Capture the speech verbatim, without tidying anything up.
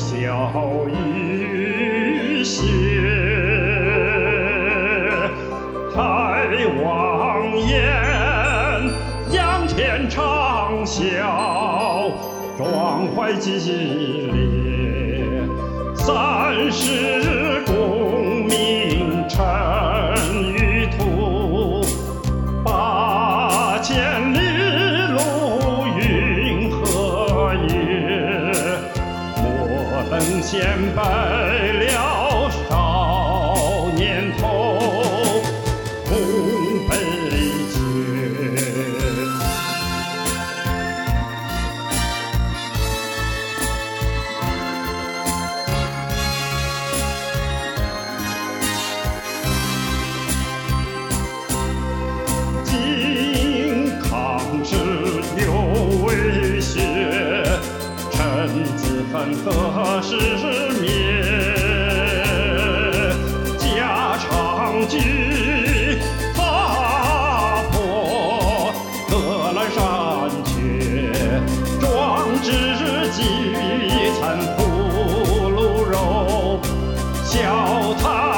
笑雨歇，抬望眼，仰天长啸，壮怀激烈，三十功名尘与土，八千里路云和月，莫等闲白了少年头，功被绝。靖康耻，犹未雪，臣子恨何时灭？家常剧，踏破贺兰山缺，壮志饥餐屠戮肉，笑谈